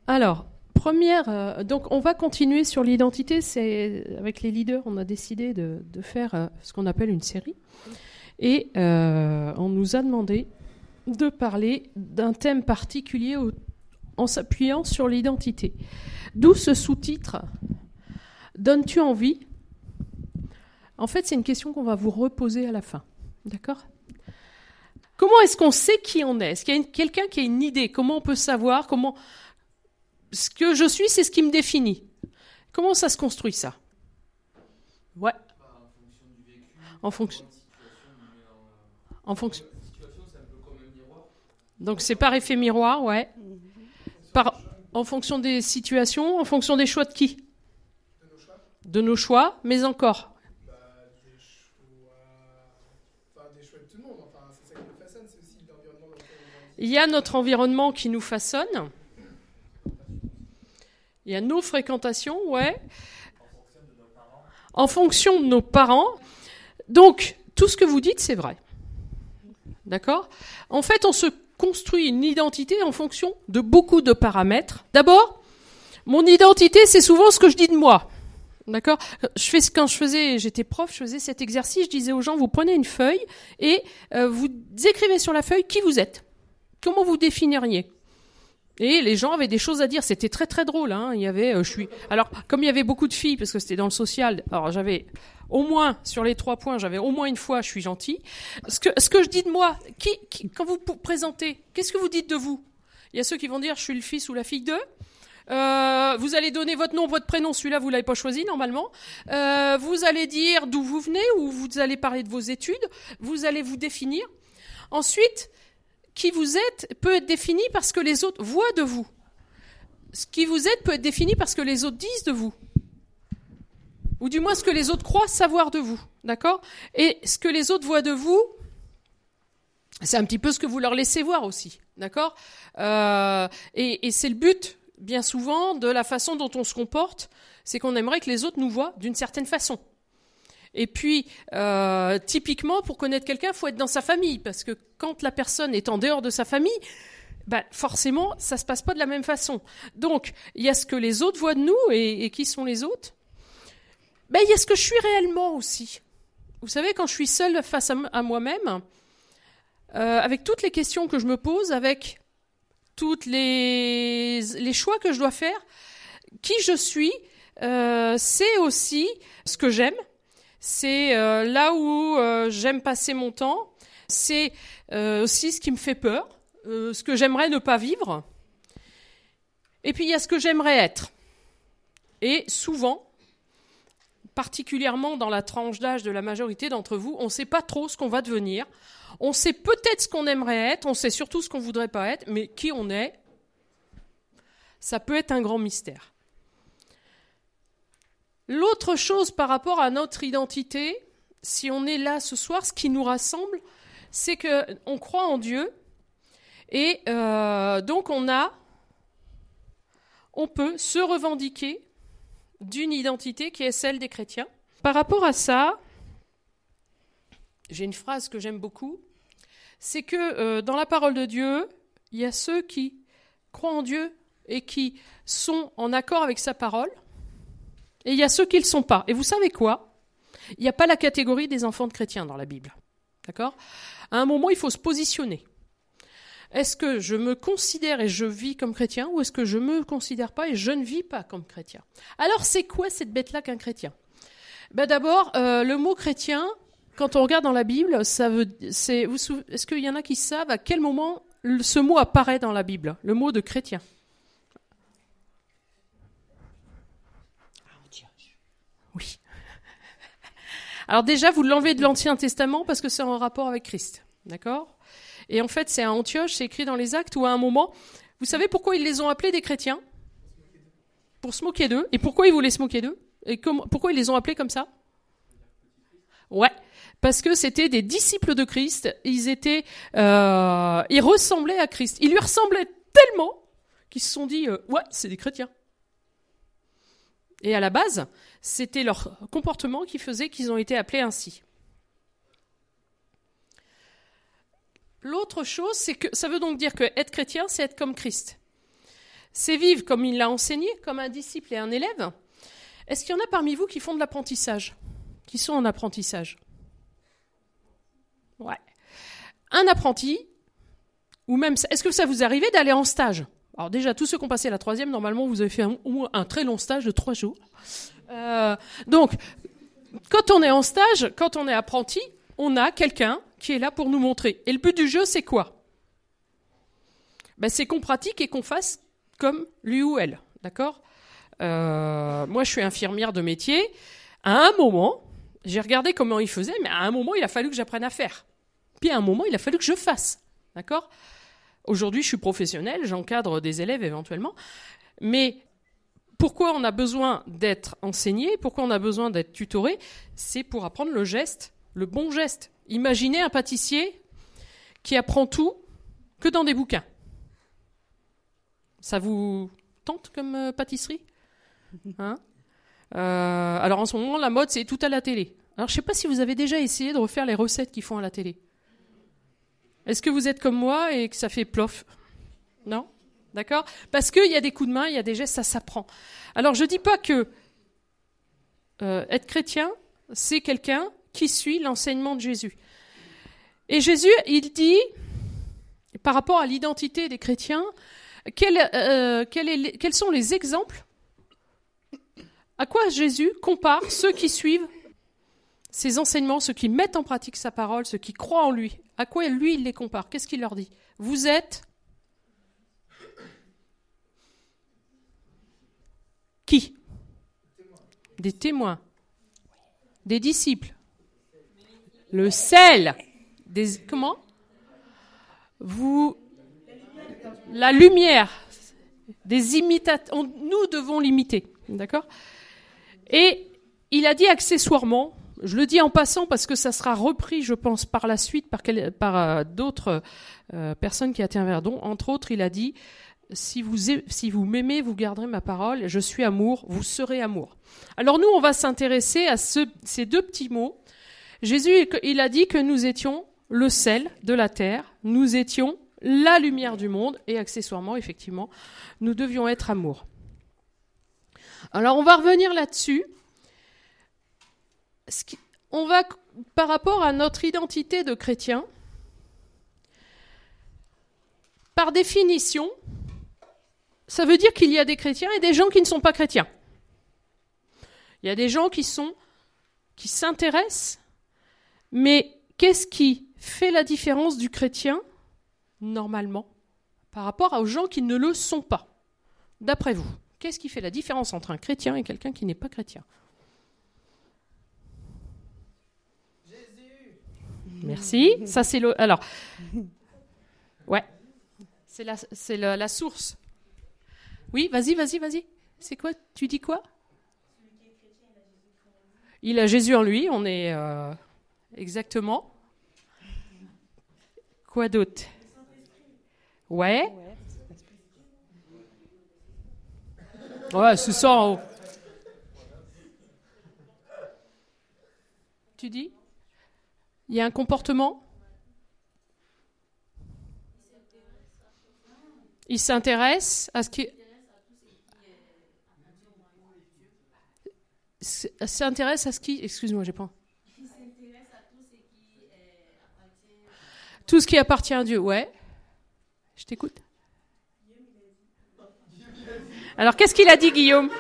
Alors, donc on va continuer sur l'identité. Avec les leaders, on a décidé de faire ce qu'on appelle une série. Et on nous a demandé de parler d'un thème particulier en s'appuyant sur l'identité. D'où ce sous-titre « Donnes-tu envie ?» En fait, c'est une question qu'on va vous reposer à la fin. D'accord ? Comment est-ce qu'on sait qui on est ? Est-ce qu'il y a quelqu'un qui a une idée ? Comment on peut savoir ? Ce que je suis, c'est ce qui me définit. Comment ça se construit, ça ? Ouais. En fonction du vécu. En fonction. En fonction. Situation, c'est un peu comme un miroir. Donc c'est par effet miroir, ouais. En fonction des situations, en fonction des choix de qui ? De nos choix, mais encore. Des choix de tout le monde. Enfin, c'est ça qui nous façonne, c'est aussi l'environnement dans lequel on vit. Il y a notre environnement qui nous façonne. Il y a nos fréquentations, ouais. En fonction de nos parents. Donc, tout ce que vous dites, c'est vrai. D'accord ? En fait, on se construit une identité en fonction de beaucoup de paramètres. D'abord, mon identité, c'est souvent ce que je dis de moi. D'accord ? Quand j'étais prof, je faisais cet exercice, je disais aux gens, vous prenez une feuille et vous écrivez sur la feuille qui vous êtes. Comment vous définiriez ? Et les gens avaient des choses à dire. C'était très très drôle. Hein. Il y avait, Alors, comme il y avait beaucoup de filles, parce que c'était dans le social, alors j'avais au moins sur les 3 points, j'avais au moins une fois, je suis gentille. Ce que je dis de moi, quand vous présentez, qu'est-ce que vous dites de vous ? Il y a ceux qui vont dire, je suis le fils ou la fille d'eux. Vous allez donner votre nom, votre prénom. Celui-là, vous l'avez pas choisi normalement. Vous allez dire d'où vous venez, ou vous allez parler de vos études. Vous allez vous définir. Ensuite, qui vous êtes peut être défini parce que les autres voient de vous. Ce qui vous êtes peut être défini parce que les autres disent de vous. Ou du moins ce que les autres croient savoir de vous. D'accord ? Et ce que les autres voient de vous, c'est un petit peu ce que vous leur laissez voir aussi. D'accord ? Et c'est le but, bien souvent, de la façon dont on se comporte, c'est qu'on aimerait que les autres nous voient d'une certaine façon. Et puis, typiquement, pour connaître quelqu'un, il faut être dans sa famille, parce que quand la personne est en dehors de sa famille, forcément, ça ne se passe pas de la même façon. Donc, il y a ce que les autres voient de nous, et qui sont les autres ? Il y a ce que je suis réellement aussi. Vous savez, quand je suis seule face à moi-même, avec toutes les questions que je me pose, avec tous les choix que je dois faire, qui je suis, c'est aussi ce que j'aime. C'est là où j'aime passer mon temps. C'est aussi ce qui me fait peur, ce que j'aimerais ne pas vivre. Et puis il y a ce que j'aimerais être. Et souvent, particulièrement dans la tranche d'âge de la majorité d'entre vous, on ne sait pas trop ce qu'on va devenir. On sait peut-être ce qu'on aimerait être, on sait surtout ce qu'on ne voudrait pas être, mais qui on est, ça peut être un grand mystère. L'autre chose par rapport à notre identité, si on est là ce soir, ce qui nous rassemble, c'est qu'on croit en Dieu et donc on peut se revendiquer d'une identité qui est celle des chrétiens. Par rapport à ça, j'ai une phrase que j'aime beaucoup, c'est que dans la parole de Dieu, il y a ceux qui croient en Dieu et qui sont en accord avec sa parole, et il y a ceux qui ne le sont pas. Et vous savez quoi ? Il n'y a pas la catégorie des enfants de chrétiens dans la Bible. D'accord ? À un moment, il faut se positionner. Est-ce que je me considère et je vis comme chrétien, ou est-ce que je ne me considère pas et je ne vis pas comme chrétien ? Alors, c'est quoi cette bête-là qu'un chrétien ? D'abord, le mot chrétien, quand on regarde dans la Bible, est-ce qu'il y en a qui savent à quel moment ce mot apparaît dans la Bible, le mot de chrétien ? Oui. Alors déjà, vous l'enlevez de l'Ancien Testament parce que c'est en rapport avec Christ. D'accord ? Et en fait, c'est à Antioche, c'est écrit dans les Actes, où à un moment, vous savez pourquoi ils les ont appelés des chrétiens ? Pour se moquer d'eux. Et pourquoi ils voulaient se moquer d'eux ? Et pourquoi ils les ont appelés comme ça ? Ouais, parce que c'était des disciples de Christ. Ils ressemblaient à Christ. Ils lui ressemblaient tellement qu'ils se sont dit, ouais, c'est des chrétiens. Et à la base, c'était leur comportement qui faisait qu'ils ont été appelés ainsi. L'autre chose, c'est que ça veut donc dire que être chrétien, c'est être comme Christ. c'est vivre comme il l'a enseigné, comme un disciple et un élève. Est-ce qu'il y en a parmi vous qui font de l'apprentissage, qui sont en apprentissage? Ouais. Un apprenti, ou même, est-ce que ça vous arrive d'aller en stage? Alors déjà, tous ceux qui ont passé la 3e, normalement, vous avez fait un très long stage de 3 jours. Donc, quand on est en stage, quand on est apprenti, on a quelqu'un qui est là pour nous montrer. Et le but du jeu, c'est quoi? C'est qu'on pratique et qu'on fasse comme lui ou elle, d'accord? Moi, je suis infirmière de métier. À un moment, j'ai regardé comment il faisait, mais à un moment, il a fallu que j'apprenne à faire. Puis à un moment, il a fallu que je fasse, d'accord? Aujourd'hui, je suis professionnelle, j'encadre des élèves éventuellement. Mais pourquoi on a besoin d'être enseigné? Pourquoi on a besoin d'être tutoré? C'est pour apprendre le geste, le bon geste. Imaginez un pâtissier qui apprend tout que dans des bouquins. Ça vous tente comme pâtisserie? Hein? Alors en ce moment, la mode, c'est tout à la télé. Alors je ne sais pas si vous avez déjà essayé de refaire les recettes qu'ils font à la télé. Est-ce que vous êtes comme moi et que ça fait plof? Non? D'accord? Parce qu'il y a des coups de main, il y a des gestes, ça s'apprend. Alors je ne dis pas que être chrétien, c'est quelqu'un qui suit l'enseignement de Jésus. Et Jésus, il dit, par rapport à l'identité des chrétiens, quels sont les exemples? À quoi Jésus compare ceux qui suivent ses enseignements, ceux qui mettent en pratique sa parole, ceux qui croient en lui? À quoi lui, il les compare? Qu'est-ce qu'il leur dit? Vous êtes qui? Des témoins, des disciples, le sel, comment? La lumière, des imitateurs. Nous devons l'imiter, d'accord? Et il a dit accessoirement, je le dis en passant parce que ça sera repris, je pense, par la suite par d'autres personnes qui interviendront. Entre autres, il a dit, si vous m'aimez, vous garderez ma parole, je suis amour, vous serez amour. Alors nous, on va s'intéresser à ces 2 petits mots. Jésus, il a dit que nous étions le sel de la terre, nous étions la lumière du monde, et accessoirement, effectivement, nous devions être amour. Alors, on va revenir là-dessus. On va, par rapport à notre identité de chrétien, par définition, ça veut dire qu'il y a des chrétiens et des gens qui ne sont pas chrétiens. Il y a des gens qui s'intéressent, mais qu'est-ce qui fait la différence du chrétien, normalement, par rapport aux gens qui ne le sont pas? D'après vous, qu'est-ce qui fait la différence entre un chrétien et quelqu'un qui n'est pas chrétien? Jésus. Merci. Ça, c'est le. Alors, ouais, c'est la source. Oui, vas-y. C'est quoi? Tu dis quoi? Il a Jésus en lui. On est exactement. Quoi d'autre? Ouais. Ouais, c'est ça en haut. Tu dis? Il y a un comportement? Il s'intéresse à ce qui... S'intéresse à ce qui... Excuse-moi, j'ai pas... Tout ce qui appartient à Dieu, ouais. Je t'écoute. Alors, qu'est-ce qu'il a dit, Guillaume?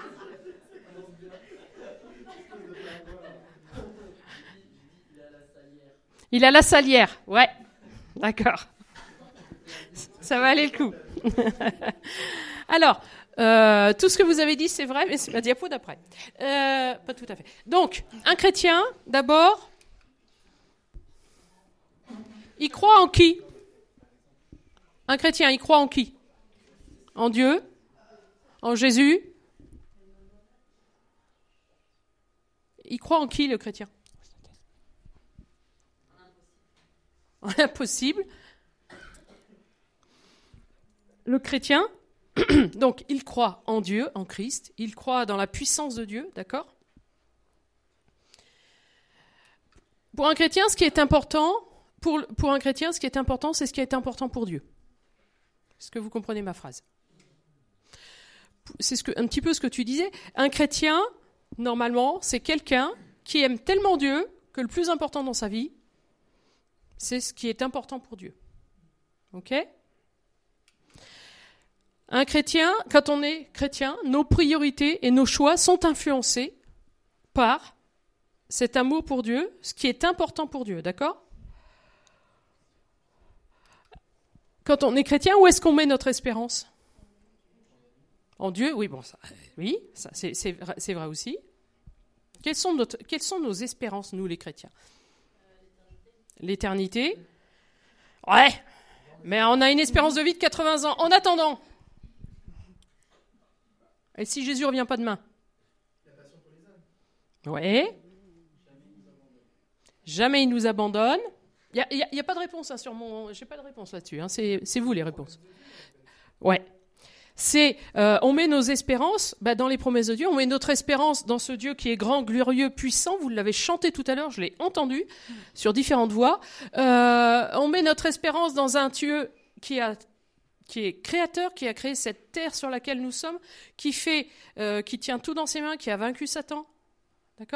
Il a la salière, ouais. D'accord. Ça va aller le coup. Alors, tout ce que vous avez dit, c'est vrai, mais c'est ma diapo d'après. Pas tout à fait. Donc, un chrétien, d'abord, il croit en qui? Un chrétien, il croit en qui? En Dieu? En Jésus? Il croit en qui, le chrétien? En l'impossible. Le chrétien, donc, il croit en Dieu, en Christ. Il croit dans la puissance de Dieu, d'accord? Pour un chrétien, ce qui est important, pour un chrétien, ce qui est important, c'est ce qui est important pour Dieu. Est-ce que vous comprenez ma phrase? un petit peu ce que tu disais. Un chrétien, normalement, c'est quelqu'un qui aime tellement Dieu que le plus important dans sa vie, c'est ce qui est important pour Dieu. Ok ? Un chrétien, quand on est chrétien, nos priorités et nos choix sont influencés par cet amour pour Dieu, ce qui est important pour Dieu, d'accord ? Quand on est chrétien, où est-ce qu'on met notre espérance ? En Dieu, oui, bon, ça, c'est vrai aussi. Quelles sont nos espérances, nous, les chrétiens ? L'éternité. Ouais, mais on a une espérance de vie de 80 ans. En attendant. Et si Jésus ne revient pas demain ? Ouais. Jamais il nous abandonne. Il n'y a pas de réponse sur mon... J'ai pas de réponse là-dessus. C'est vous les réponses. Ouais. On met nos espérances dans les promesses de Dieu. On met notre espérance dans ce Dieu qui est grand, glorieux, puissant. Vous l'avez chanté tout à l'heure, je l'ai entendu sur différentes voix. On met notre espérance dans un Dieu qui est créateur, qui a créé cette terre sur laquelle nous sommes, qui tient tout dans ses mains, qui a vaincu Satan. D'accord ?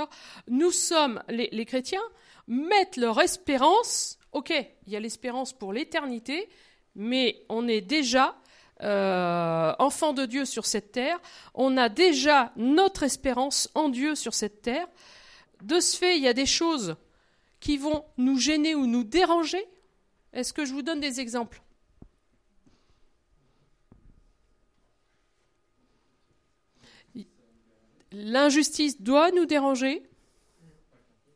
Nous sommes, les chrétiens, mettent leur espérance, ok, il y a l'espérance pour l'éternité, mais on est déjà enfants de Dieu sur cette terre, on a déjà notre espérance en Dieu sur cette terre. De ce fait, il y a des choses qui vont nous gêner ou nous déranger. Est-ce que je vous donne des exemples ? L'injustice doit nous déranger. Comment ?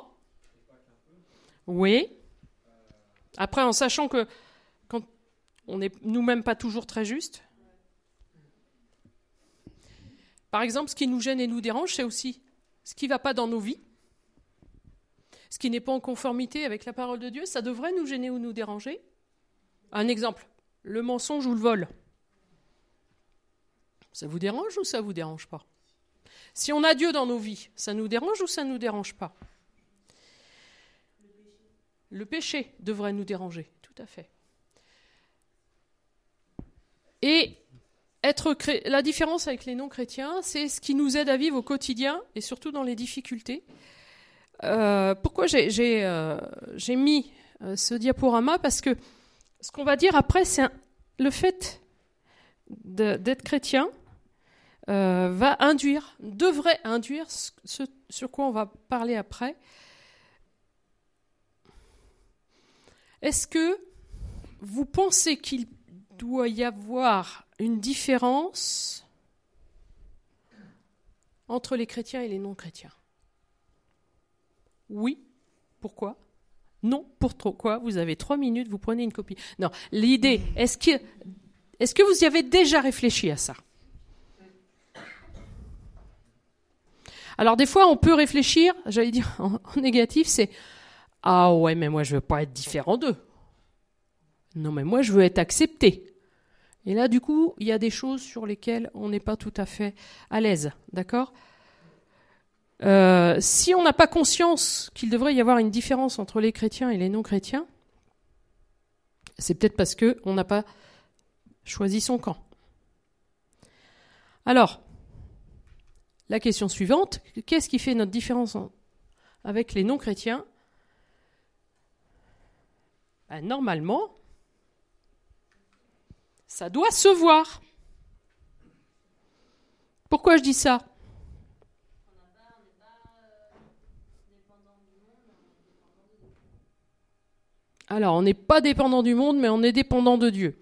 Oui. Après, en sachant que quand on n'est nous-mêmes pas toujours très justes. Par exemple, ce qui nous gêne et nous dérange, c'est aussi ce qui ne va pas dans nos vies. Ce qui n'est pas en conformité avec la parole de Dieu, ça devrait nous gêner ou nous déranger. Un exemple, le mensonge ou le vol. Ça vous dérange ou ça ne vous dérange pas ? Si on a Dieu dans nos vies, ça nous dérange ou ça ne nous dérange pas ? Le péché devrait nous déranger, tout à fait. Et la différence avec les non-chrétiens, c'est ce qui nous aide à vivre au quotidien et surtout dans les difficultés. Pourquoi j'ai mis ce diaporama ? Parce que ce qu'on va dire après, c'est le fait d'être chrétien devrait induire ce sur quoi on va parler après. Est-ce que vous pensez qu'il doit y avoir une différence entre les chrétiens et les non-chrétiens ? Oui. Pourquoi ? Non. Pourquoi ? Vous avez 3 minutes, vous prenez une copie. Non. L'idée, est-ce que vous y avez déjà réfléchi à ça ? Alors des fois, on peut réfléchir, j'allais dire en négatif, c'est « Ah ouais, mais moi je veux pas être différent d'eux. Non, mais moi je veux être accepté. » Et là, du coup, il y a des choses sur lesquelles on n'est pas tout à fait à l'aise, d'accord ? Si on n'a pas conscience qu'il devrait y avoir une différence entre les chrétiens et les non-chrétiens, c'est peut-être parce qu'on n'a pas choisi son camp. Alors, la question suivante, qu'est-ce qui fait notre différence avec les non-chrétiens ? Normalement, ça doit se voir. Pourquoi je dis ça ? Alors, on n'est pas dépendant du monde, mais on est dépendant de Dieu.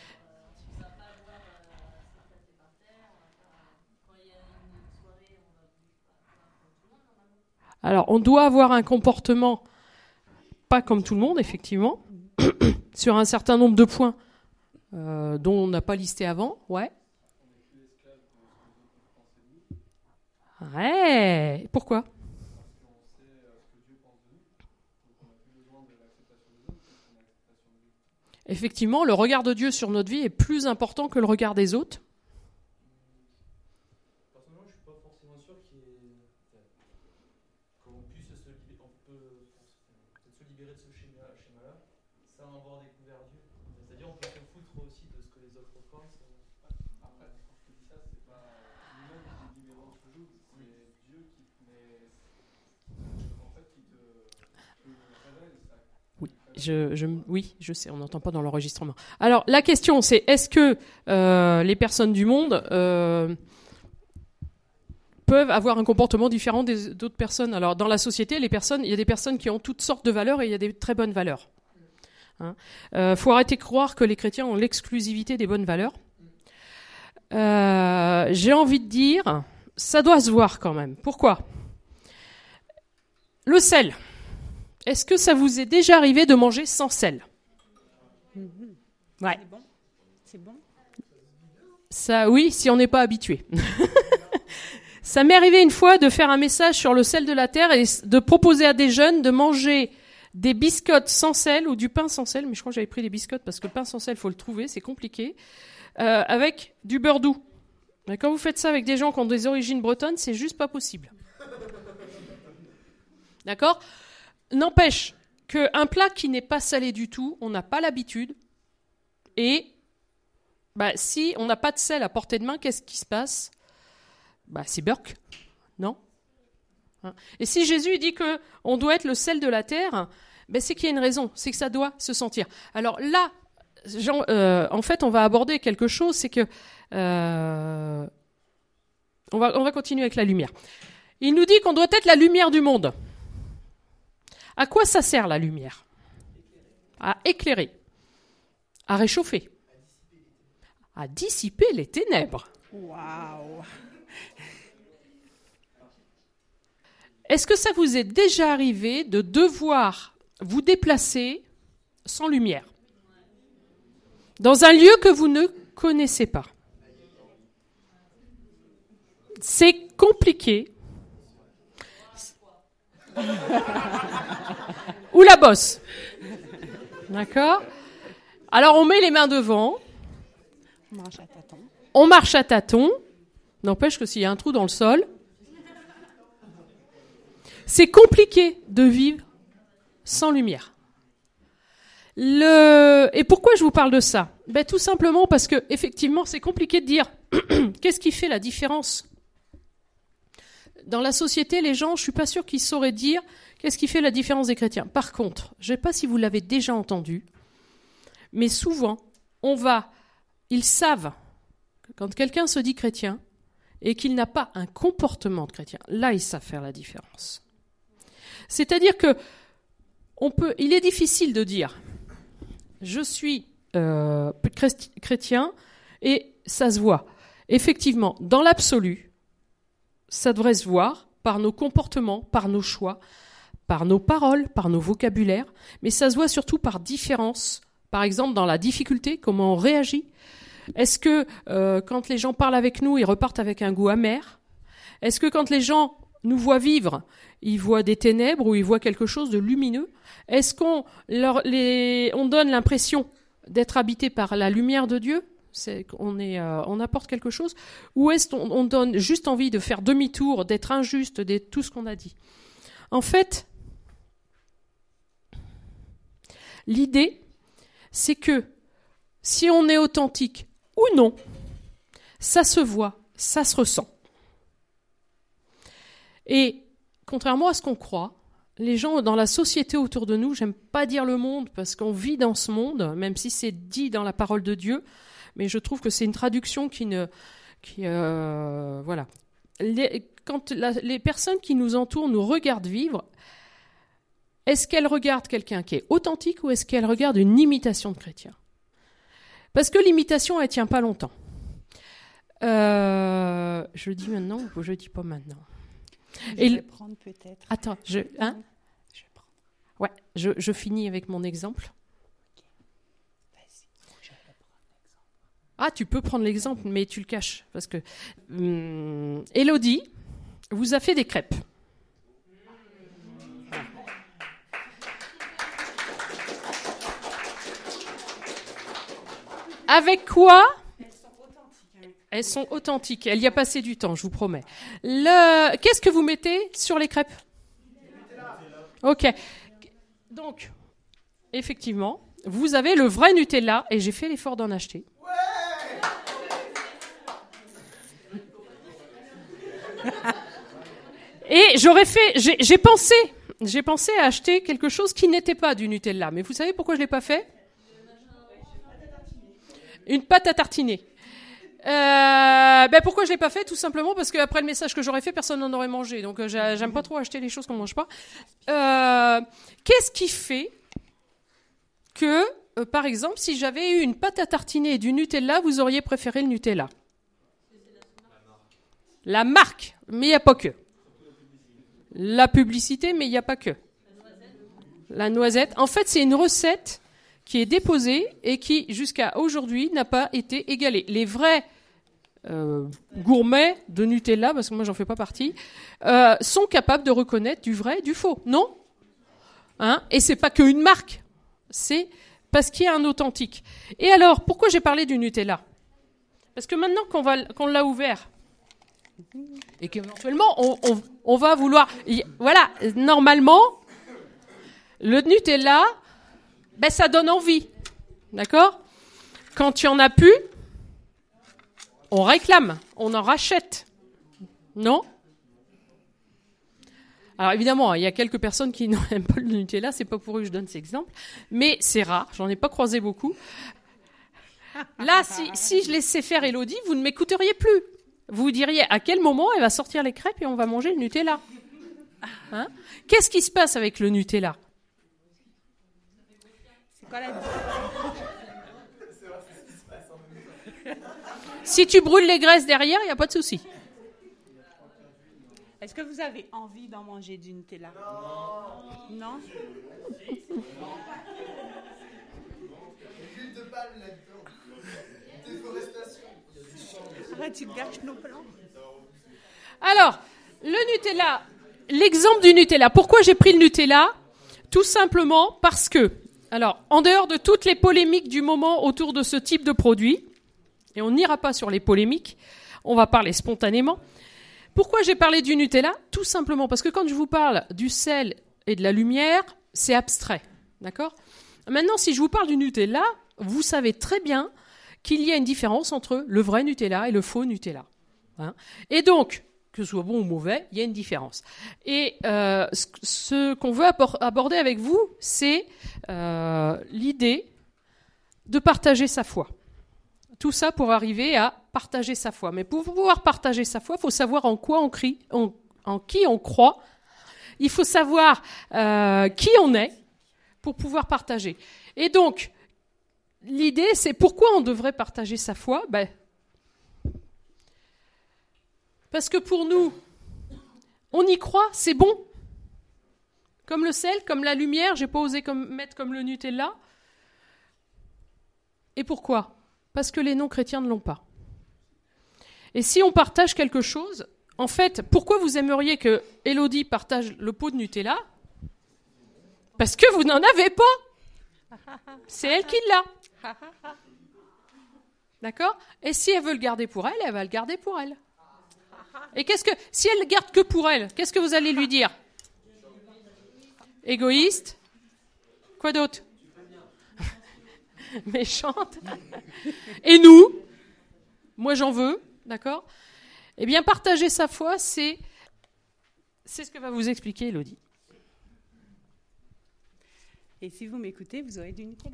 Alors, on doit avoir un comportement pas comme tout le monde, effectivement, sur un certain nombre de points dont on n'a pas listé avant, ouais. Ouais, pourquoi ? Effectivement, le regard de Dieu sur notre vie est plus important que le regard des autres. Personnellement, je suis pas forcément sûr qu'on puisse on peut peut-être se libérer de ce schéma-là, sans avoir découvert Dieu. C'est-à-dire, on peut se foutre aussi de ce que les autres pensent. Après, Oui, je sais, on n'entend pas dans l'enregistrement. Alors, la question, c'est est-ce que les personnes du monde peuvent avoir un comportement différent d'autres personnes? Alors, dans la société, il y a des personnes qui ont toutes sortes de valeurs et il y a des très bonnes valeurs. Faut arrêter de croire que les chrétiens ont l'exclusivité des bonnes valeurs. J'ai envie de dire, ça doit se voir quand même. Pourquoi? Le sel. Est-ce que ça vous est déjà arrivé de manger sans sel? Ouais. C'est bon. Ça, oui, si on n'est pas habitué. Ça m'est arrivé une fois de faire un message sur le sel de la terre et de proposer à des jeunes de manger des biscottes sans sel ou du pain sans sel, mais je crois que j'avais pris des biscottes parce que le pain sans sel, faut le trouver, c'est compliqué, avec du beurre doux. Mais quand vous faites ça avec des gens qui ont des origines bretonnes, c'est juste pas possible. D'accord? N'empêche qu'un plat qui n'est pas salé du tout, on n'a pas l'habitude. Et si on n'a pas de sel à portée de main, qu'est-ce qui se passe? C'est burk, non? Et si Jésus dit qu'on doit être le sel de la terre, c'est qu'il y a une raison, c'est que ça doit se sentir. Alors là, en fait, on va aborder quelque chose, c'est que on va continuer avec la lumière. Il nous dit qu'on doit être la lumière du monde. À quoi ça sert la lumière? À éclairer, à réchauffer, à dissiper les ténèbres. Waouh! Est-ce que ça vous est déjà arrivé de devoir vous déplacer sans lumière? Dans un lieu que vous ne connaissez pas. C'est compliqué. Ou la bosse. D'accord? Alors on met les mains devant. On marche à tâtons. N'empêche que s'il y a un trou dans le sol, c'est compliqué de vivre sans lumière. Et pourquoi je vous parle de ça? Tout simplement parce que effectivement, c'est compliqué de dire qu'est-ce qui fait la différence. Dans la société, les gens, je suis pas sûre qu'ils sauraient dire qu'est-ce qui fait la différence des chrétiens. Par contre, je ne sais pas si vous l'avez déjà entendu, mais souvent, ils savent que quand quelqu'un se dit chrétien et qu'il n'a pas un comportement de chrétien, là, ils savent faire la différence. C'est-à-dire que il est difficile de dire je suis chrétien et ça se voit. Effectivement, dans l'absolu, ça devrait se voir par nos comportements, par nos choix, par nos paroles, par nos vocabulaires, mais ça se voit surtout par différence. Par exemple, dans la difficulté, comment on réagit. Est-ce que quand les gens parlent avec nous, ils repartent avec un goût amer? Est-ce que quand les gens nous voient vivre, ils voient des ténèbres ou ils voient quelque chose de lumineux? Est-ce qu'on donne l'impression d'être habité par la lumière de Dieu? On apporte quelque chose? Ou est-ce qu'on donne juste envie de faire demi-tour, d'être injuste, d'être tout ce qu'on a dit? En fait, l'idée, c'est que si on est authentique ou non, ça se voit, ça se ressent. Et contrairement à ce qu'on croit, les gens dans la société autour de nous, j'aime pas dire le monde parce qu'on vit dans ce monde, même si c'est dit dans la parole de Dieu, mais je trouve que c'est une traduction voilà. Quand les personnes qui nous entourent nous regardent vivre, est-ce qu'elles regardent quelqu'un qui est authentique ou est-ce qu'elles regardent une imitation de chrétien? Parce que l'imitation, elle tient pas longtemps. Je le dis maintenant ou je le dis pas maintenant? Je vais prendre peut-être. Attends, je vais prendre. Ouais, je finis avec mon exemple. Ah, tu peux prendre l'exemple, mais tu le caches. Parce que Élodie vous a fait des crêpes. Avec quoi? Elles sont authentiques. Elle y a passé du temps, je vous promets. Qu'est-ce que vous mettez sur les crêpes? Ok. Donc, effectivement, vous avez le vrai Nutella, et j'ai fait l'effort d'en acheter. Et j'ai pensé j'ai pensé à acheter quelque chose qui n'était pas du Nutella. Mais vous savez pourquoi je l'ai pas fait? Une pâte à tartiner. Pourquoi je l'ai pas fait? Tout simplement parce qu'après le message que j'aurais fait, personne n'en aurait mangé. Donc j'aime pas trop acheter les choses qu'on mange pas. Qu'est-ce qui fait que, par exemple, si j'avais eu une pâte à tartiner et du Nutella, vous auriez préféré le Nutella? La marque, mais il n'y a pas que. La publicité, mais il n'y a pas que. La noisette. En fait, c'est une recette qui est déposée et qui, jusqu'à aujourd'hui, n'a pas été égalée. Les vrais gourmets de Nutella, parce que moi, j'en fais pas partie, sont capables de reconnaître du vrai et du faux. Non? Hein? Et c'est pas qu'une marque. C'est parce qu'il y a un authentique. Et alors, pourquoi j'ai parlé du Nutella? Parce que maintenant qu'on l'a ouvert, et qu'éventuellement, on va vouloir... Voilà, normalement, le Nutella, ça donne envie. D'accord? Quand il n'y en a plus, on réclame, on en rachète. Non? Alors évidemment, il y a quelques personnes qui n'aiment pas le Nutella, c'est pas pour eux que je donne cet exemple, mais c'est rare, j'en ai pas croisé beaucoup. Là, si je laissais faire Élodie, vous ne m'écouteriez plus. Vous diriez à quel moment elle va sortir les crêpes et on va manger le Nutella. Hein? Qu'est-ce qui se passe avec le Nutella? C'est quoi la Si tu brûles les graisses derrière, il n'y a pas de souci. Est-ce que vous avez envie d'en manger du Nutella? Non? L'huile de palme là-dedans. Déforestation. Arrête, tu gâches nos plans. Alors, le Nutella, l'exemple du Nutella. Pourquoi j'ai pris le Nutella? Tout simplement parce que, alors, en dehors de toutes les polémiques du moment autour de ce type de produit, et on n'ira pas sur les polémiques, on va parler spontanément. Pourquoi j'ai parlé du Nutella? Tout simplement parce que quand je vous parle du sel et de la lumière, c'est abstrait. D'accord? Maintenant, si je vous parle du Nutella, vous savez très bien qu'il y a une différence entre le vrai Nutella et le faux Nutella. Hein? Et donc, que ce soit bon ou mauvais, il y a une différence. Et ce qu'on veut aborder avec vous, c'est l'idée de partager sa foi. Tout ça pour arriver à partager sa foi. Mais pour pouvoir partager sa foi, il faut savoir en quoi en qui on croit. Il faut savoir qui on est pour pouvoir partager. Et donc, l'idée, c'est pourquoi on devrait partager sa foi? Parce que pour nous, on y croit, c'est bon. Comme le sel, comme la lumière, j'ai pas osé mettre comme le Nutella. Et pourquoi? Parce que les non-chrétiens ne l'ont pas. Et si on partage quelque chose, en fait, pourquoi vous aimeriez que Élodie partage le pot de Nutella? Parce que vous n'en avez pas. C'est elle qui l'a. D'accord? Et si elle veut le garder pour elle, elle va le garder pour elle. Et si elle le garde que pour elle, qu'est-ce que vous allez lui dire? Égoïste? Quoi d'autre? Méchante. Et nous? Moi j'en veux, d'accord? Eh bien, partager sa foi, c'est ce que va vous expliquer Élodie. Et si vous m'écoutez, vous aurez du Nutella.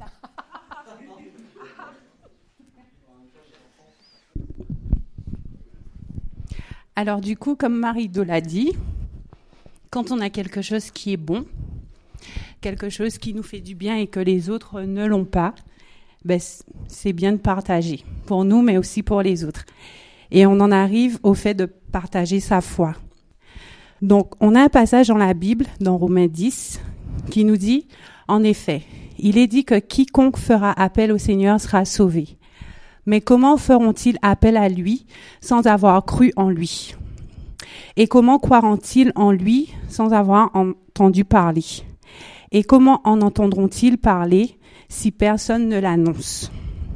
Alors du coup, comme Marie-Do l'a dit, quand on a quelque chose qui est bon, quelque chose qui nous fait du bien et que les autres ne l'ont pas, c'est bien de partager, pour nous, mais aussi pour les autres. Et on en arrive au fait de partager sa foi. Donc, on a un passage dans la Bible, dans Romains 10, qui nous dit, en effet, il est dit que quiconque fera appel au Seigneur sera sauvé. Mais comment feront-ils appel à lui sans avoir cru en lui? Et comment croiront-ils en lui sans avoir entendu parler? Et comment en entendront-ils parler si personne ne l'annonce?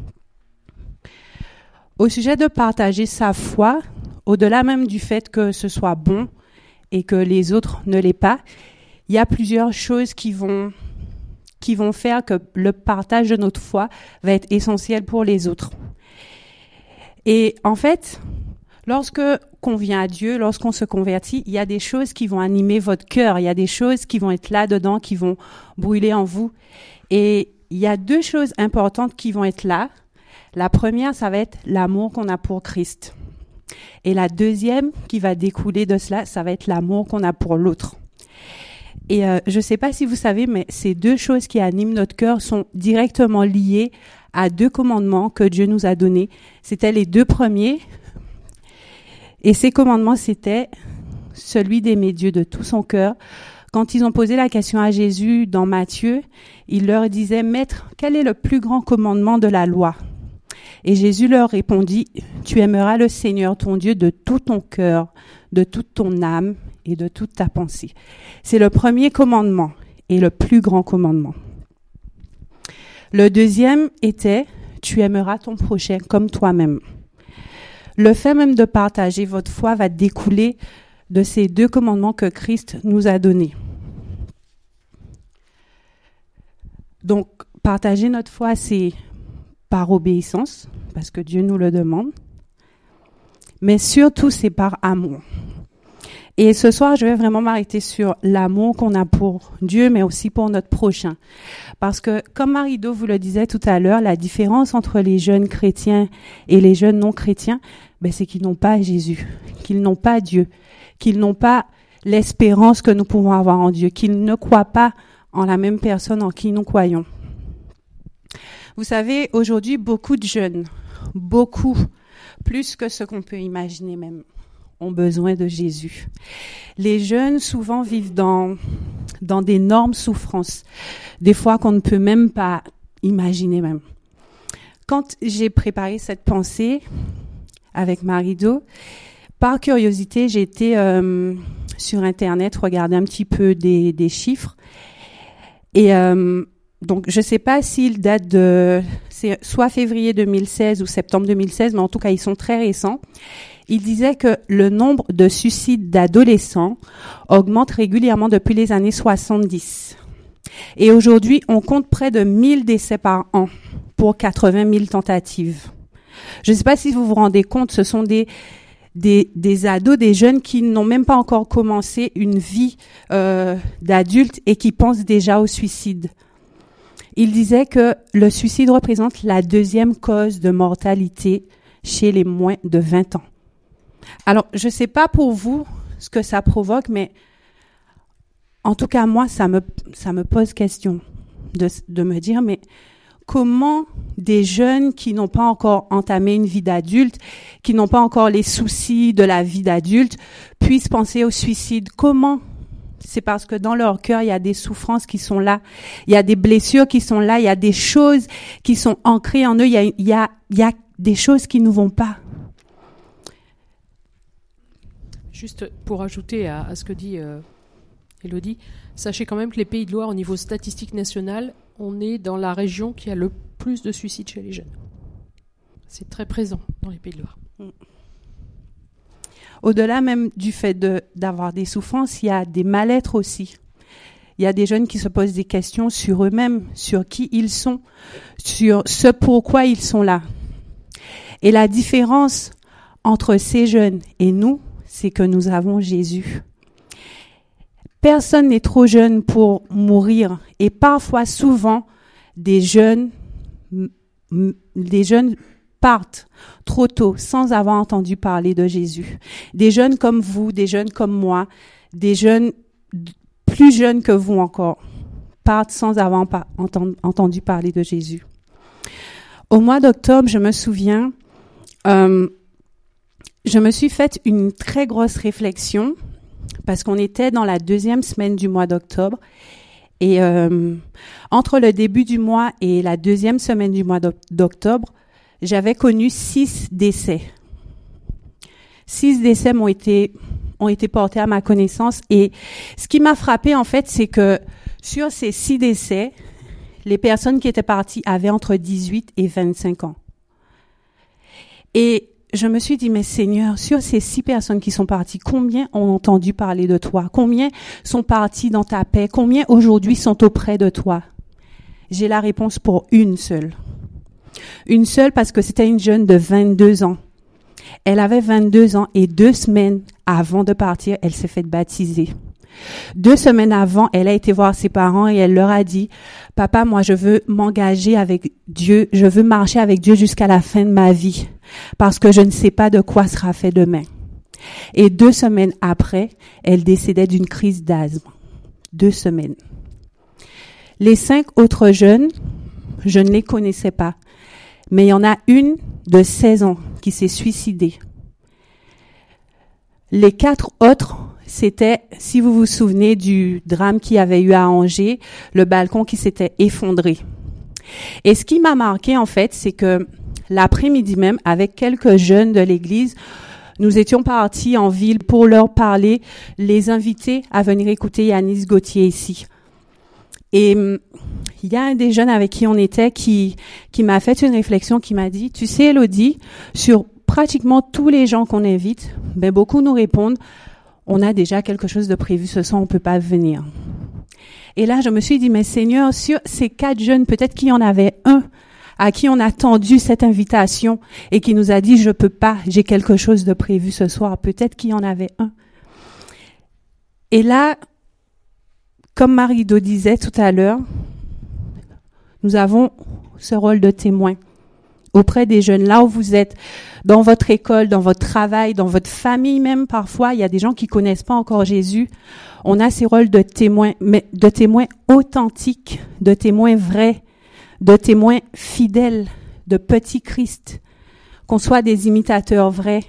Au sujet de partager sa foi, au-delà même du fait que ce soit bon et que les autres ne l'aient pas, il y a plusieurs choses qui vont faire que le partage de notre foi va être essentiel pour les autres. Et en fait, Lorsque qu'on vient à Dieu, lorsqu'on se convertit, il y a des choses qui vont animer votre cœur, il y a des choses qui vont être là-dedans, qui vont brûler en vous. Et il y a deux choses importantes qui vont être là. La première, ça va être l'amour qu'on a pour Christ. Et la deuxième qui va découler de cela, ça va être l'amour qu'on a pour l'autre. Et je ne sais pas si vous savez, mais ces deux choses qui animent notre cœur sont directement liées à deux commandements que Dieu nous a donnés. C'était les deux premiers. Et ces commandements, c'était celui d'aimer Dieu de tout son cœur. Quand ils ont posé la question à Jésus dans Matthieu, il leur disait, « Maître, quel est le plus grand commandement de la loi ?» Et Jésus leur répondit, « Tu aimeras le Seigneur ton Dieu de tout ton cœur, de toute ton âme et de toute ta pensée. » C'est le premier commandement et le plus grand commandement. Le deuxième était, « Tu aimeras ton prochain comme toi-même. » Le fait même de partager votre foi va découler de ces deux commandements que Christ nous a donnés. Donc, partager notre foi, c'est par obéissance, parce que Dieu nous le demande, mais surtout, c'est par amour. Et ce soir, je vais vraiment m'arrêter sur l'amour qu'on a pour Dieu, mais aussi pour notre prochain. Parce que, comme Marie-Do vous le disait tout à l'heure, la différence entre les jeunes chrétiens et les jeunes non chrétiens, c'est qu'ils n'ont pas Jésus, qu'ils n'ont pas Dieu, qu'ils n'ont pas l'espérance que nous pouvons avoir en Dieu, qu'ils ne croient pas en la même personne en qui nous croyons. Vous savez, aujourd'hui, beaucoup de jeunes, beaucoup, plus que ce qu'on peut imaginer même, ont besoin de Jésus. Les jeunes, souvent, vivent dans d'énormes souffrances, des fois qu'on ne peut même pas imaginer même. Quand j'ai préparé cette pensée avec Marie-Do, par curiosité, j'ai été sur Internet regarder un petit peu des chiffres. Et donc, je ne sais pas s'ils datent c'est soit février 2016 ou septembre 2016, mais en tout cas, ils sont très récents. Il disait que le nombre de suicides d'adolescents augmente régulièrement depuis les années 70. Et aujourd'hui, on compte près de 1000 décès par an pour 80 000 tentatives. Je ne sais pas si vous vous rendez compte, ce sont des ados, des jeunes qui n'ont même pas encore commencé une vie d'adulte et qui pensent déjà au suicide. Il disait que le suicide représente la deuxième cause de mortalité chez les moins de 20 ans. Alors, je ne sais pas pour vous ce que ça provoque, mais en tout cas, moi, ça me pose question de me dire, mais comment des jeunes qui n'ont pas encore entamé une vie d'adulte, qui n'ont pas encore les soucis de la vie d'adulte, puissent penser au suicide? Comment? C'est parce que dans leur cœur, il y a des souffrances qui sont là, il y a des blessures qui sont là, il y a des choses qui sont ancrées en eux, il y a des choses qui ne vont pas. Juste pour ajouter à ce que dit Élodie, sachez quand même que les Pays de Loire, au niveau statistique national, on est dans la région qui a le plus de suicides chez les jeunes. C'est très présent dans les Pays de Loire. Au-delà même du fait d'avoir des souffrances, il y a des mal-être aussi. Il y a des jeunes qui se posent des questions sur eux-mêmes, sur qui ils sont, sur ce pourquoi ils sont là. Et la différence entre ces jeunes et nous, c'est que nous avons Jésus. Personne n'est trop jeune pour mourir. Et parfois, souvent, des jeunes partent trop tôt sans avoir entendu parler de Jésus. Des jeunes comme vous, des jeunes comme moi, des jeunes plus jeunes que vous encore, partent sans avoir entendu parler de Jésus. Au mois d'octobre, je me souviens, je me suis faite une très grosse réflexion parce qu'on était dans la 2e semaine du mois d'octobre et entre le début du mois et la 2e semaine du mois d'octobre, j'avais connu 6 décès. 6 décès ont été portés à ma connaissance et ce qui m'a frappée en fait, c'est que sur ces 6 décès, les personnes qui étaient parties avaient entre 18 et 25 ans. Et je me suis dit, mais Seigneur, sur ces 6 personnes qui sont parties, combien ont entendu parler de toi? Combien sont partis dans ta paix? Combien aujourd'hui sont auprès de toi? J'ai la réponse pour une seule. Une seule parce que c'était une jeune de 22 ans. Elle avait 22 ans et 2 semaines avant de partir, elle s'est faite baptiser. 2 semaines avant, elle a été voir ses parents et elle leur a dit, « Papa, moi, je veux m'engager avec Dieu, je veux marcher avec Dieu jusqu'à la fin de ma vie, parce que je ne sais pas de quoi sera fait demain. » Et 2 semaines après, elle décédait d'une crise d'asthme. 2 semaines. Les 5 autres jeunes, je ne les connaissais pas, mais il y en a une de 16 ans qui s'est suicidée. Les 4 autres, c'était, si vous vous souvenez du drame qu'il y avait eu à Angers, le balcon qui s'était effondré. Et ce qui m'a marqué, en fait, c'est que l'après-midi même, avec quelques jeunes de l'église, nous étions partis en ville pour leur parler, les inviter à venir écouter Yanis Gauthier ici. Et il y a un des jeunes avec qui on était qui m'a fait une réflexion, qui m'a dit, « Tu sais, Elodie, sur pratiquement tous les gens qu'on invite, ben beaucoup nous répondent, on a déjà quelque chose de prévu ce soir, on peut pas venir. » Et là, je me suis dit, mais Seigneur, sur ces 4 jeunes, peut-être qu'il y en avait un à qui on a tendu cette invitation et qui nous a dit, je peux pas, j'ai quelque chose de prévu ce soir. Peut-être qu'il y en avait un. Et là, comme Marie-Do disait tout à l'heure, nous avons ce rôle de témoin auprès des jeunes, là où vous êtes, dans votre école, dans votre travail, dans votre famille même. Parfois, il y a des gens qui connaissent pas encore Jésus. On a ces rôles de témoins, mais de témoins authentiques, de témoins vrais, de témoins fidèles, de petits Christ, qu'on soit des imitateurs vrais.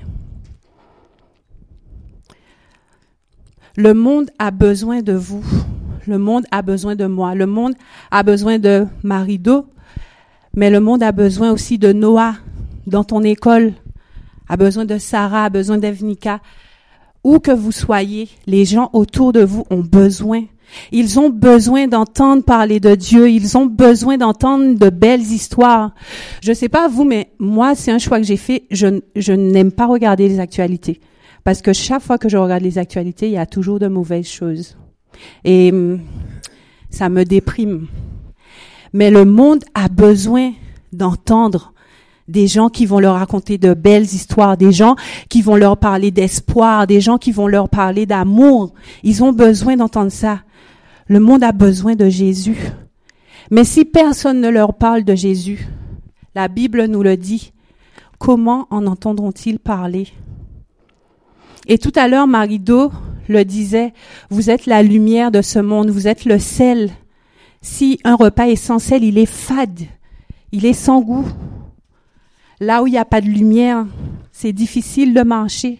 Le monde a besoin de vous. Le monde a besoin de moi. Le monde a besoin de Marie-Do, mais le monde a besoin aussi de Noah dans ton école, a besoin de Sarah, a besoin d'Evnika. Où que vous soyez, les gens autour de vous ont besoin. Ils ont besoin d'entendre parler de Dieu. Ils ont besoin d'entendre de belles histoires. Je sais pas vous, mais moi, c'est un choix que j'ai fait. Je n'aime pas regarder les actualités. Parce que chaque fois que je regarde les actualités, il y a toujours de mauvaises choses. Et ça me déprime. Mais le monde a besoin d'entendre des gens qui vont leur raconter de belles histoires, des gens qui vont leur parler d'espoir, des gens qui vont leur parler d'amour. Ils ont besoin d'entendre ça. Le monde a besoin de Jésus. Mais si personne ne leur parle de Jésus, la Bible nous le dit, comment en entendront-ils parler? Et tout à l'heure, Marie-Do le disait, vous êtes la lumière de ce monde, vous êtes le sel. Si un repas est sans sel, il est fade, il est sans goût. Là où il n'y a pas de lumière, c'est difficile de marcher.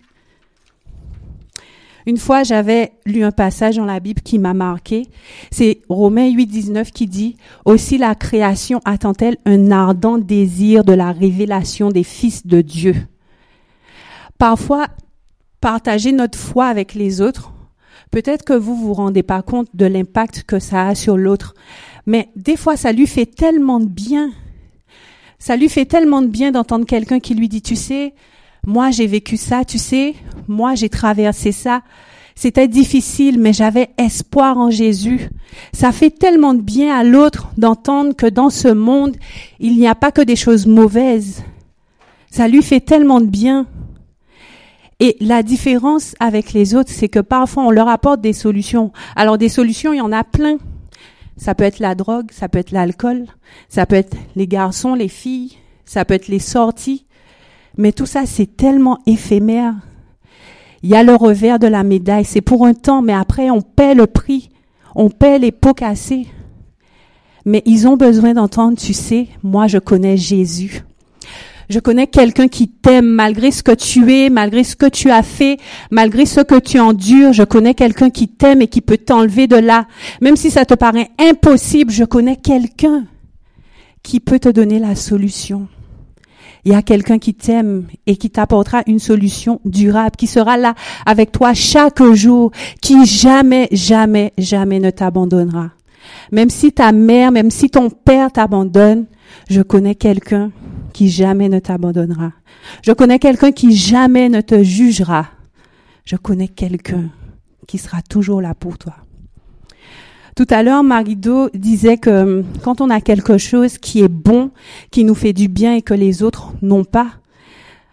Une fois, j'avais lu un passage dans la Bible qui m'a marqué. C'est Romains 8:19 qui dit « Aussi la création attend-elle un ardent désir de la révélation des fils de Dieu. » Parfois, partager notre foi avec les autres, peut-être que vous vous rendez pas compte de l'impact que ça a sur l'autre, mais des fois, ça lui fait tellement de bien. Ça lui fait tellement de bien d'entendre quelqu'un qui lui dit « Tu sais, moi, j'ai vécu ça, tu sais, moi, j'ai traversé ça. C'était difficile, mais j'avais espoir en Jésus. » Ça fait tellement de bien à l'autre d'entendre que dans ce monde, il n'y a pas que des choses mauvaises. Ça lui fait tellement de bien. Et la différence avec les autres, c'est que parfois, on leur apporte des solutions. Alors, des solutions, il y en a plein. Ça peut être la drogue, ça peut être l'alcool, ça peut être les garçons, les filles, ça peut être les sorties. Mais tout ça, c'est tellement éphémère. Il y a le revers de la médaille. C'est pour un temps, mais après, on paie le prix. On paie les pots cassés. Mais ils ont besoin d'entendre, tu sais, moi, je connais Jésus. Je connais quelqu'un qui t'aime malgré ce que tu es, malgré ce que tu as fait, malgré ce que tu endures. Je connais quelqu'un qui t'aime et qui peut t'enlever de là. Même si ça te paraît impossible, je connais quelqu'un qui peut te donner la solution. Il y a quelqu'un qui t'aime et qui t'apportera une solution durable, qui sera là avec toi chaque jour, qui jamais, jamais, jamais ne t'abandonnera. Même si ta mère, même si ton père t'abandonne, je connais quelqu'un qui jamais ne t'abandonnera. Je connais quelqu'un qui jamais ne te jugera. Je connais quelqu'un qui sera toujours là pour toi. Tout à l'heure, Marie-Do disait que quand on a quelque chose qui est bon, qui nous fait du bien et que les autres n'ont pas,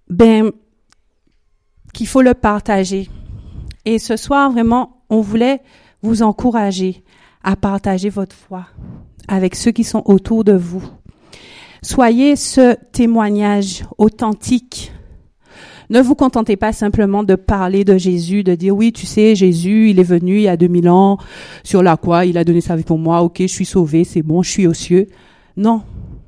qu'il faut le partager. Et ce soir, vraiment, on voulait vous encourager à partager votre foi avec ceux qui sont autour de vous. Soyez ce témoignage authentique. Ne vous contentez pas simplement de parler de Jésus, de dire oui, tu sais, Jésus, il est venu il y a 2000 ans sur la croix, il a donné sa vie pour moi, ok, je suis sauvé, c'est bon, je suis aux cieux. Non.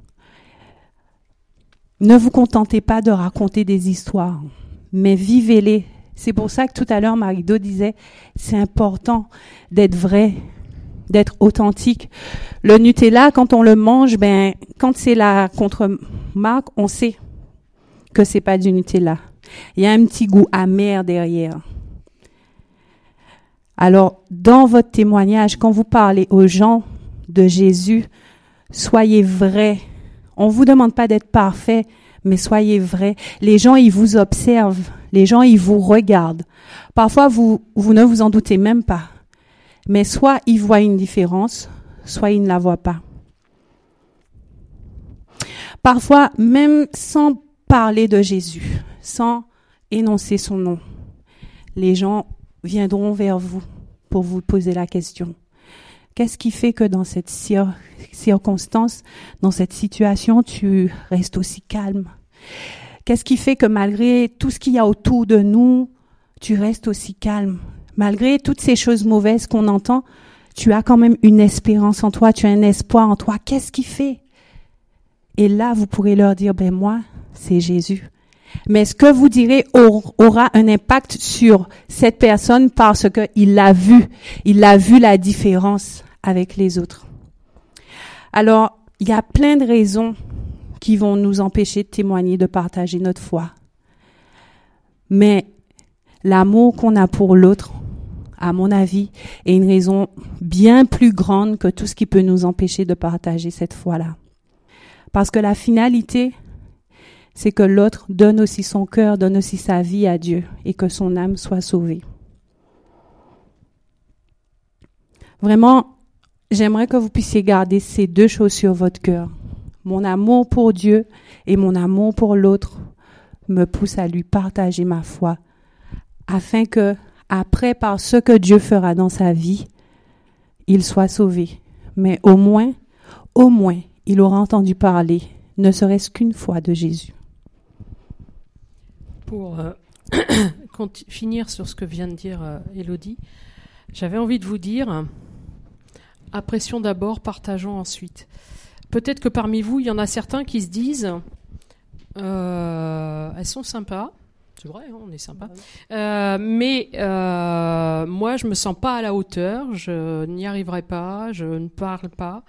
Ne vous contentez pas de raconter des histoires, mais vivez-les. C'est pour ça que tout à l'heure, Marie-Do disait, c'est important d'être vrai, d'être authentique. Le Nutella, quand on le mange, quand c'est la contre-marque, on sait que c'est pas du Nutella. Il y a un petit goût amer derrière. Alors, dans votre témoignage, quand vous parlez aux gens de Jésus, soyez vrais. On vous demande pas d'être parfait, mais soyez vrais. Les gens, ils vous observent. Les gens, ils vous regardent. Parfois, vous ne vous en doutez même pas. Mais soit ils voient une différence, soit ils ne la voient pas. Parfois, même sans parler de Jésus, sans énoncer son nom, les gens viendront vers vous pour vous poser la question. Qu'est-ce qui fait que dans cette circonstance, dans cette situation, tu restes aussi calme? Qu'est-ce qui fait que malgré tout ce qu'il y a autour de nous, tu restes aussi calme? Malgré toutes ces choses mauvaises qu'on entend, tu as quand même une espérance en toi, tu as un espoir en toi. Qu'est-ce qui fait? Et là, vous pourrez leur dire, moi, c'est Jésus. Mais ce que vous direz aura un impact sur cette personne parce qu'il l'a vu. Il a vu la différence avec les autres. Alors, il y a plein de raisons qui vont nous empêcher de témoigner, de partager notre foi. Mais l'amour qu'on a pour l'autre, à mon avis, est une raison bien plus grande que tout ce qui peut nous empêcher de partager cette foi-là. Parce que la finalité, c'est que l'autre donne aussi son cœur, donne aussi sa vie à Dieu et que son âme soit sauvée. Vraiment, j'aimerais que vous puissiez garder ces deux choses sur votre cœur. Mon amour pour Dieu et mon amour pour l'autre me poussent à lui partager ma foi, afin que, après, par ce que Dieu fera dans sa vie, il soit sauvé. Mais au moins, il aura entendu parler, ne serait-ce qu'une fois, de Jésus. Pour finir sur ce que vient de dire Élodie, j'avais envie de vous dire, apprécions d'abord, partageons ensuite. Peut-être que parmi vous, il y en a certains qui se disent elles sont sympas, c'est vrai, on est sympa, mais moi je me sens pas à la hauteur, je n'y arriverai pas, je ne parle pas.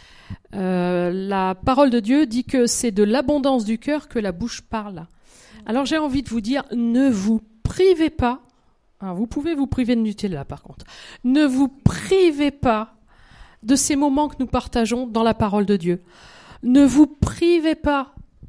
La parole de Dieu dit que c'est de l'abondance du cœur que la bouche parle. Alors j'ai envie de vous dire, ne vous privez pas, vous pouvez vous priver de Nutella par contre, ne vous privez pas de ces moments que nous partageons dans la parole de Dieu. Ne vous privez pas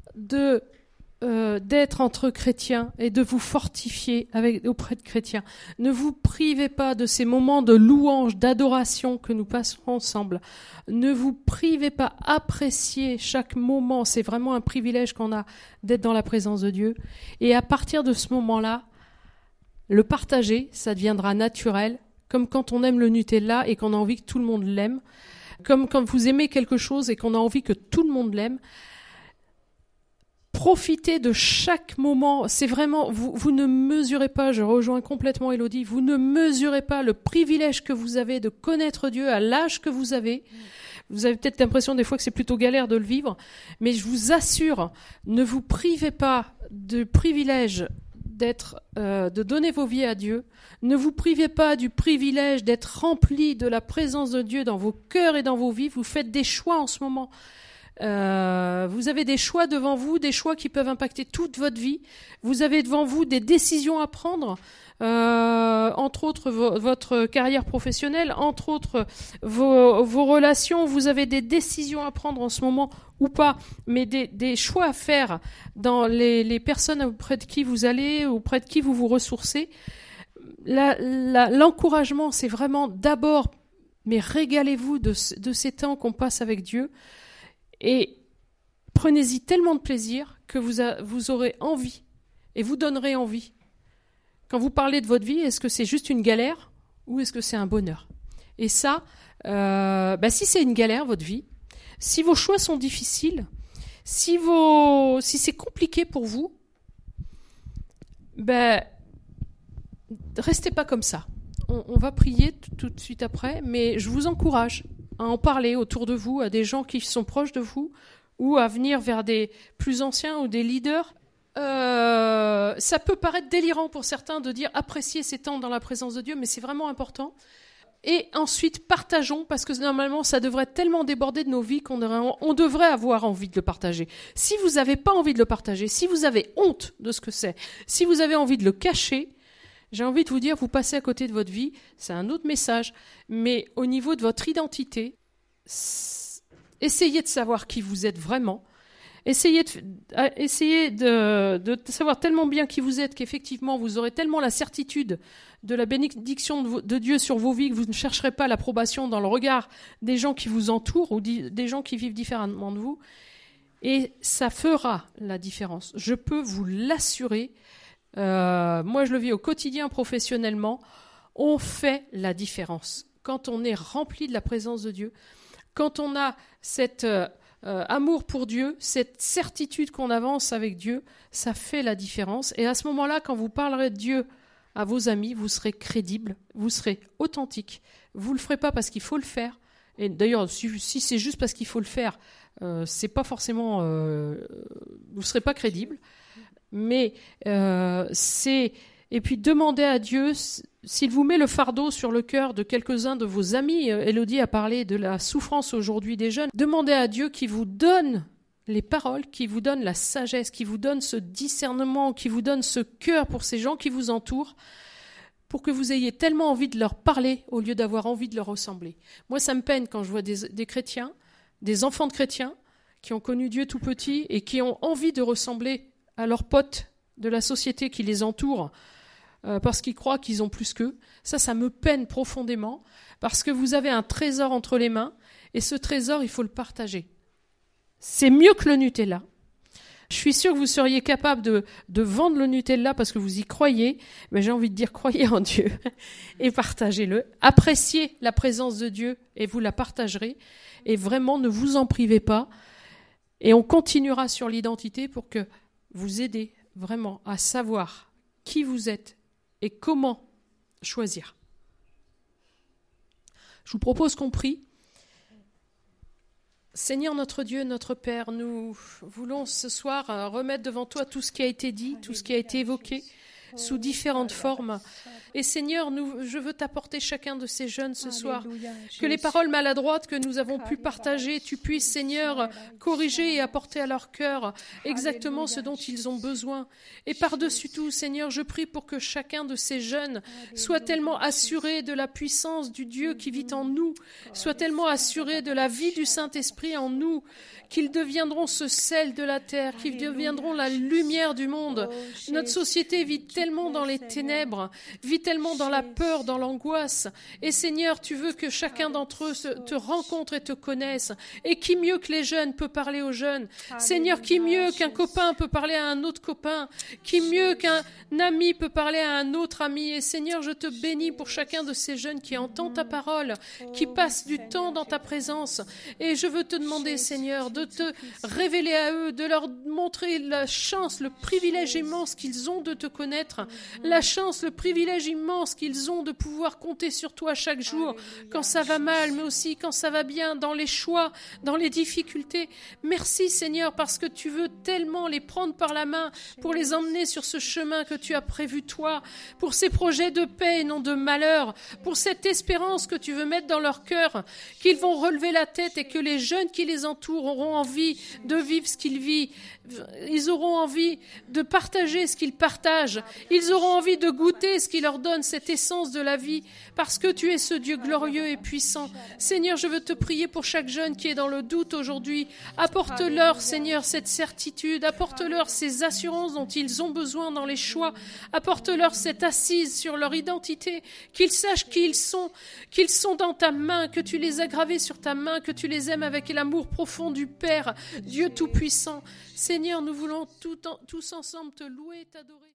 d'être entre chrétiens et de vous fortifier auprès de chrétiens. Ne vous privez pas de ces moments de louange, d'adoration que nous passerons ensemble. Ne vous privez pas, appréciez chaque moment. C'est vraiment un privilège qu'on a d'être dans la présence de Dieu. Et à partir de ce moment-là, le partager, ça deviendra naturel, comme quand on aime le Nutella et qu'on a envie que tout le monde l'aime, comme quand vous aimez quelque chose et qu'on a envie que tout le monde l'aime. Profitez de chaque moment. C'est vraiment, vous ne mesurez pas, je rejoins complètement Élodie, vous ne mesurez pas le privilège que vous avez de connaître Dieu à l'âge que vous avez. Vous avez peut-être l'impression des fois que c'est plutôt galère de le vivre, mais je vous assure, ne vous privez pas du privilège de donner vos vies à Dieu. Ne vous privez pas du privilège d'être rempli de la présence de Dieu dans vos cœurs et dans vos vies. Vous faites des choix en ce moment. Vous avez des choix devant vous, des choix qui peuvent impacter toute votre vie. Vous avez devant vous des décisions à prendre, entre autres votre carrière professionnelle, entre autres vos relations. Vous avez des décisions à prendre en ce moment ou pas, mais des choix à faire dans les personnes auprès de qui vous allez, auprès de qui vous vous ressourcez. L'encouragement, c'est vraiment d'abord, mais régalez-vous de ces temps qu'on passe avec Dieu. Et prenez-y tellement de plaisir que vous aurez envie et vous donnerez envie. Quand vous parlez de votre vie, est-ce que c'est juste une galère ou est-ce que c'est un bonheur? Et ça, si c'est une galère, votre vie, si vos choix sont difficiles, si c'est compliqué pour vous, restez pas comme ça. On va prier tout de suite après, mais je vous encourage à en parler autour de vous, à des gens qui sont proches de vous, ou à venir vers des plus anciens ou des leaders. Ça peut paraître délirant pour certains de dire apprécier ces temps dans la présence de Dieu, mais c'est vraiment important. Et ensuite, partageons, parce que normalement, ça devrait tellement déborder de nos vies qu'on devrait avoir envie de le partager. Si vous n'avez pas envie de le partager, si vous avez honte de ce que c'est, si vous avez envie de le cacher, j'ai envie de vous dire, vous passez à côté de votre vie, c'est un autre message. Mais au niveau de votre identité, essayez de savoir qui vous êtes vraiment. Essayez de savoir tellement bien qui vous êtes qu'effectivement, vous aurez tellement la certitude de la bénédiction de Dieu sur vos vies que vous ne chercherez pas l'approbation dans le regard des gens qui vous entourent ou des gens qui vivent différemment de vous. Et ça fera la différence. Je peux vous l'assurer. Moi, je le vis au quotidien professionnellement. On fait la différence. Quand on est rempli de la présence de Dieu, quand on a cet amour pour Dieu, cette certitude qu'on avance avec Dieu, ça fait la différence. Et à ce moment-là, quand vous parlerez de Dieu à vos amis, vous serez crédible, vous serez authentique. Vous le ferez pas parce qu'il faut le faire. Et d'ailleurs, si c'est juste parce qu'il faut le faire, c'est pas forcément, vous serez pas crédible. Mais et puis demandez à Dieu s'il vous met le fardeau sur le cœur de quelques-uns de vos amis. Elodie a parlé de la souffrance aujourd'hui des jeunes. Demandez à Dieu qui vous donne les paroles, qui vous donne la sagesse, qui vous donne ce discernement, qui vous donne ce cœur pour ces gens qui vous entourent, pour que vous ayez tellement envie de leur parler au lieu d'avoir envie de leur ressembler. Moi, ça me peine quand je vois des chrétiens, des enfants de chrétiens, qui ont connu Dieu tout petit et qui ont envie de ressembler à leurs potes de la société qui les entoure, parce qu'ils croient qu'ils ont plus qu'eux. Ça me peine profondément, parce que vous avez un trésor entre les mains, et ce trésor, il faut le partager. C'est mieux que le Nutella. Je suis sûre que vous seriez capable de vendre le Nutella parce que vous y croyez, mais j'ai envie de dire croyez en Dieu et partagez-le. Appréciez la présence de Dieu et vous la partagerez. Et vraiment, ne vous en privez pas. Et on continuera sur l'identité pour que vous aidez vraiment à savoir qui vous êtes et comment choisir. Je vous propose qu'on prie. Seigneur notre Dieu, notre Père, nous voulons ce soir remettre devant toi tout ce qui a été dit, tout ce qui a été évoqué sous différentes formes. Et Seigneur, je veux t'apporter chacun de ces jeunes ce soir. Que les paroles maladroites que nous avons pu partager, tu puisses, Seigneur, corriger et apporter à leur cœur exactement ce dont ils ont besoin. Et par-dessus tout, Seigneur, je prie pour que chacun de ces jeunes soit tellement assuré de la puissance du Dieu qui vit en nous, soit tellement assuré de la vie du Saint-Esprit en nous, qu'ils deviendront ce sel de la terre, qu'ils deviendront la lumière du monde. Notre société vit tellement dans les ténèbres, vit tellement dans la peur, dans l'angoisse. Et Seigneur, tu veux que chacun d'entre eux te rencontre et te connaisse. Et qui mieux que les jeunes peut parler aux jeunes? Seigneur, qui mieux qu'un copain peut parler à un autre copain? Qui mieux qu'un ami peut parler à un autre ami? Et Seigneur, je te bénis pour chacun de ces jeunes qui entendent ta parole, qui passent du temps dans ta présence. Et je veux te demander, Seigneur, de te révéler à eux, de leur montrer la chance, le privilège immense qu'ils ont de te connaître, la chance, le privilège immense qu'ils ont de pouvoir compter sur toi chaque jour, quand ça va mal, mais aussi quand ça va bien, dans les choix, dans les difficultés. Merci Seigneur, parce que tu veux tellement les prendre par la main pour les emmener sur ce chemin que tu as prévu toi, pour ces projets de paix et non de malheur, pour cette espérance que tu veux mettre dans leur cœur, qu'ils vont relever la tête et que les jeunes qui les entourent auront envie de vivre ce qu'ils vivent. Ils auront envie de partager ce qu'ils partagent. Ils auront envie de goûter ce qui leur donne cette essence de la vie, parce que tu es ce Dieu glorieux et puissant. Seigneur, je veux te prier pour chaque jeune qui est dans le doute aujourd'hui. Apporte-leur, Seigneur, cette certitude. Apporte-leur ces assurances dont ils ont besoin dans les choix. Apporte-leur cette assise sur leur identité, qu'ils sachent qui qu'ils sont dans ta main, que tu les as gravés sur ta main, que tu les aimes avec l'amour profond du Père, Dieu Tout-Puissant. Seigneur, nous voulons tous ensemble te louer et t'adorer.